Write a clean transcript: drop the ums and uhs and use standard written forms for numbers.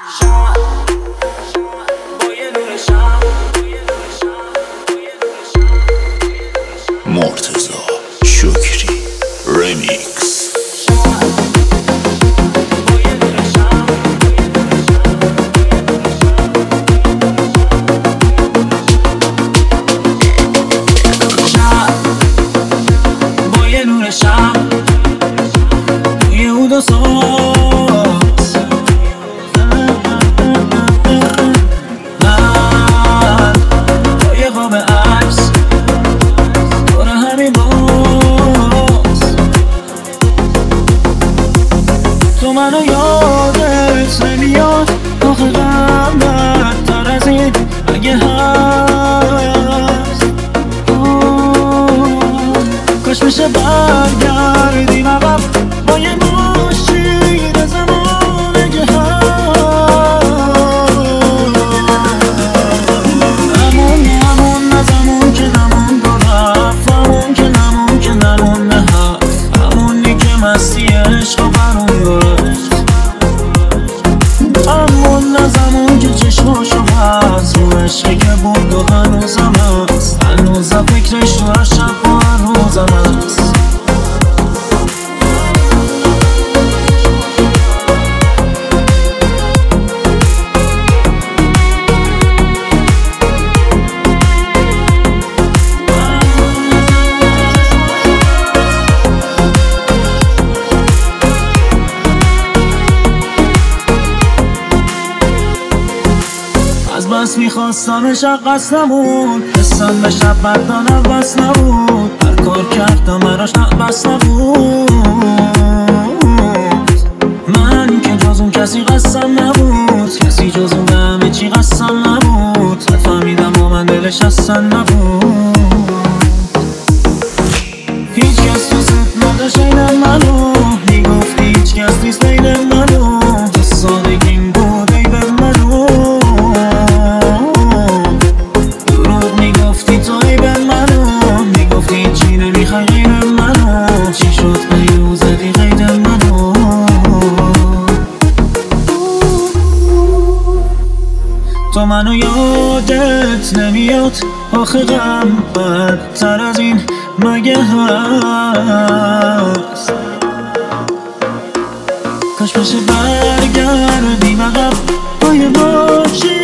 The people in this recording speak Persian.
مرتضی شکری رمیکس. با یه نور شب توی اود و ساز، من با یه خواب عکس دور همین باز. تو منو یادت نمیاد آخه غمت تر از این اگه هست. کاش میشه برگردیم عقب با یه ماشین زمانه که هست. همون از همون که نمون دو رفت، همون که نمون که نمونه هست، همونی که مستی عشق و برون داشت. همون از همون که چشماشو بست رو عشقی که بود و هنوزم هست، هنوزم فکرش تو هر شب و هر روزم هست. از بس میخواستمش قصد نبود، حسم به شب بردانم بس نبود، هر کار کردم براش بس نبود. من که جز اون کسی قصدم نبود، کسی جز اون به همه چی قصدم نبود. نفهمیدم و من دلش اصلا نبود. هیچ کس تو ست نداشت اینم منو، میگفتی هیچ کس نیست بین منو، تو سادگیم بود ای به منو. دروغ میگفتی تو ای به منو، میگفتی چی نمیخوای غیر منو. چی شد غیر زدی غیر منو. تو منو یادت نمیاد آخه غم بدتر از این مگه هست. کاش بشه برگردیم عقب با یه ماشین